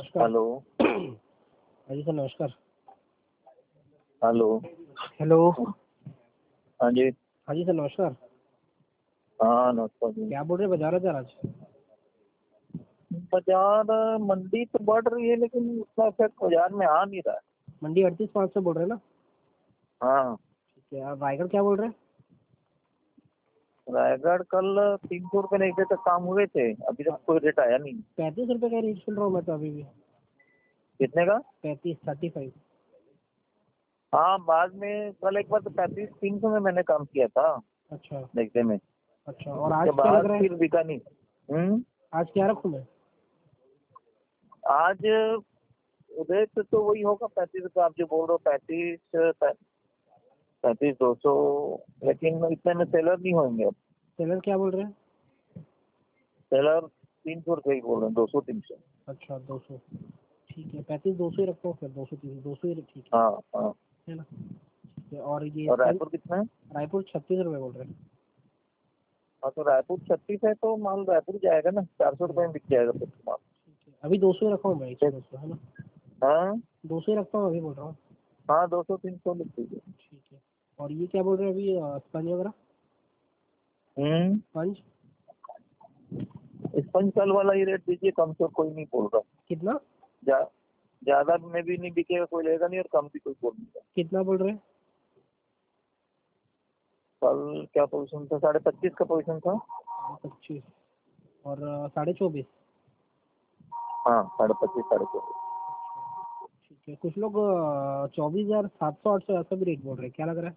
नमस्कार। हेलो। हाँ जी सर, नमस्कार। हेलो। हेलो। हाँ जी। हाँ जी सर, नमस्कार। हाँ नमस्कार जी। क्या बोल रहे हैं, बाजार है आज? बाजार मंदी तो बढ़ रही है लेकिन उतना इफेक्ट बाजार में आ नहीं रहा है। मंडी 38,500 बोल रहे हैं ना? हाँ। ठीक है। और रायगढ़ क्या बोल रहे हैं? रायगढ़ कल 300 रुपये नीचे तक काम हुए थे, अभी तक कोई रेट आया नहीं। 35 रुपये का रेट सुन रहा हूँ मैं तो अभी भी। कितने का? 35, 35। हाँ बाद में कल एक बार तो 35-300 में मैंने काम किया था अच्छा देखने में। अच्छा। और उसके आज क्या लग बाद रहा है? फिर बिका नहीं। आज क्या रखूँ मैं? आज रेट तो वही होगा 35 आप जो बोल रहे हो, 35-200, लेकिन इतने में सेलर नहीं होंगे। सेलर क्या बोल रहे हैं? सेलर 300 रुपये ही बोल रहे हैं, 200-300। अच्छा, 200। ठीक है, 35-200 ही रखता हूँ फिर। 200 ही ठीक हाँ हाँ। है ना? ठीक है। और ये और रायपुर कितना है? रायपुर 36 रुपये बोल रहे हैं। हाँ तो रायपुर 36 है तो माल रायपुर जाएगा ना, 400 रुपये में बिक जाएगा फिर तो माल। ठीक है, अभी 200 ही रखा हूँ मैं, इसे 200 है ना? हाँ 200 ही रखता हूँ, अभी बोल रहा हूँ। हाँ 200-300 लिख दीजिए। ठीक है। और ये क्या बोल रहे हैं अभी, स्पंज वगैरह? स्पंज स्पंज कल वाला ही रेट दीजिए, कम से कोई नहीं बोल रहा। कितना? जा, ज्यादा में भी नहीं बिकेगा, कोई लेगा नहीं, और कम भी कोई बोल नहीं रहा। कितना बोल रहे हैं? कल क्या पोजीशन था? 25.5 का पोजीशन था। 25 और 24.5। हाँ 25.5 24.5। ठीक है। कुछ लोग 24,700 800 ऐसा भी रेट बोल रहे हैं, क्या लग रहा है?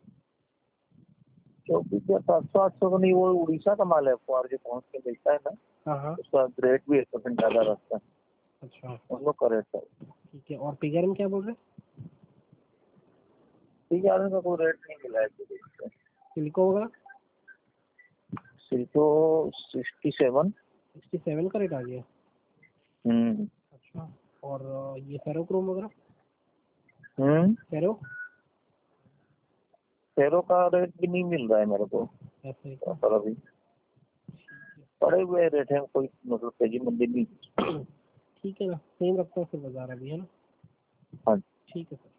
24,700 800 का नहीं, वो उड़ीसा का माल है, फुहार जो पहुँच के बेचता है ना, हाँ हाँ। उसका रेट भी 1% ज्यादा रहता है। अच्छा उन लोग का रेट है। ठीक है। और पिगर में क्या बोल रहे हैं? ठीक है, आदमी का कोई रेट नहीं मिला है किसी। सिल्को वगैरह? सिल्को 67। 67 का रेट आ गया। अच्छा। और ये फेरोक्रोम वगैरह? फेरो फेरो का रेट भी नहीं मिल रहा है मेरे को। ऐसे ही का? पर अभी पड़े हुए रेट है, कोई मतलब तेजी मंदी नहीं। ठीक है ना, सेम रखता हूँ फिर बाजार अभी, है ना? हाँ। ठीक है सर।